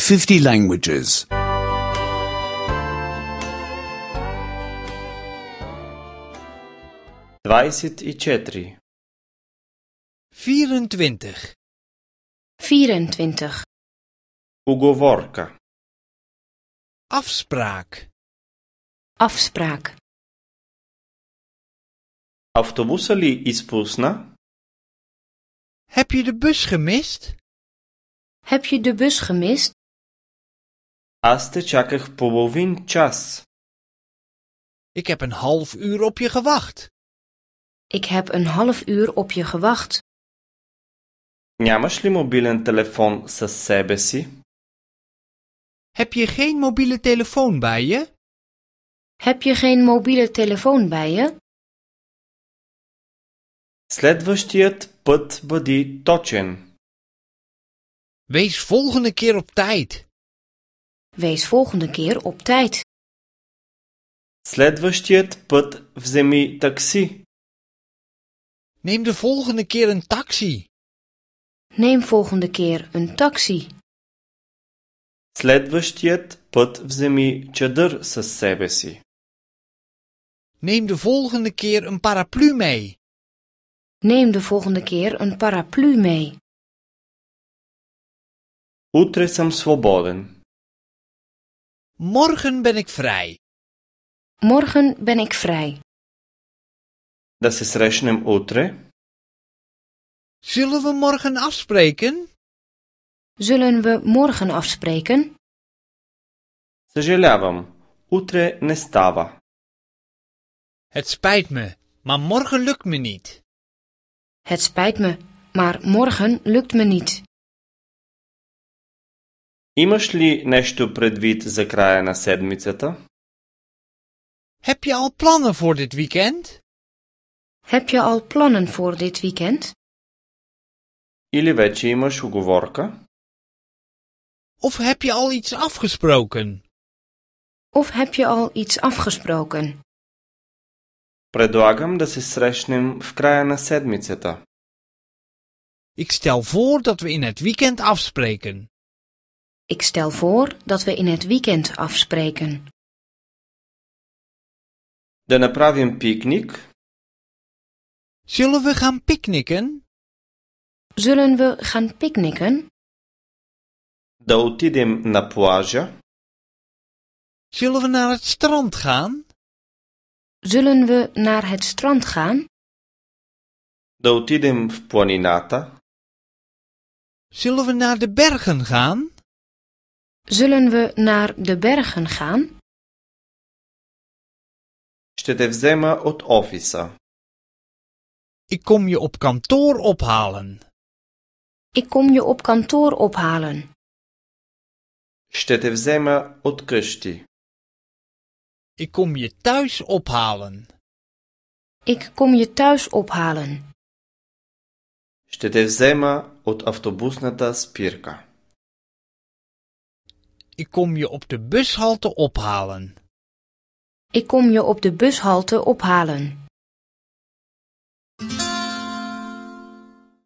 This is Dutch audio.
50 languages. 24. 24. 24. Уговорка. Afspraak. Afspraak. Автобуса ли изпусна? Heb je de bus gemist? Heb je de bus gemist? Аз те чаках половин час. Ik heb een half uur op je gewacht. Ik heb een half uur op je gewacht. Нямаш ли мобилен телефон със себе си? Heb je geen mobiele telefoon bij je? Heb je geen mobiele telefoon bij je? Следващият път бъди точен. Wees volgende keer op tijd. Wees volgende keer op tijd. Следващият път вземи такси. Neem de volgende keer een taxi. Neem volgende keer een taxi. Следващият път вземи чадър със себе си. Neem de volgende keer een paraplu mee. Neem de volgende keer een paraplu mee. Утре съм свободен. Morgen ben ik vrij. Morgen ben ik vrij. Да се срещнем утре? Zullen we morgen afspreken? Zullen we morgen afspreken? Съжалявам, утре не става. Het spijt me, maar morgen lukt me niet. Het spijt me, maar morgen lukt me niet. Имаш ли нещо предвид за края на седмицата? Heb je al plannen voor dit weekend? Heb je al plannen voor dit weekend? Или вече имаш уговорка? Of heb je al iets afgesproken? Of heb je al iets afgesproken? Предлагам да се срещнем в края на седмицата. Ik stel voor dat we in het weekend afspreken. Ik stel voor dat we in het weekend afspreken. Да направим пикник? Zullen we gaan picknicken? Zullen we gaan picknicken? Да отидем на плажа? Zullen we naar het strand gaan? Zullen we naar het strand gaan? Да отидем в планината? Zullen we naar de bergen gaan? Zullen we naar de bergen gaan? Ще те взема от офиса. Ik kom je op kantoor ophalen. Ik kom je op kantoor ophalen. Ще те взема от къщи. Ik kom je thuis ophalen. Ik kom je thuis ophalen. Ще те взема от автобусната спирка. Ik kom je op de bushalte ophalen. Ik kom je op de bushalte ophalen.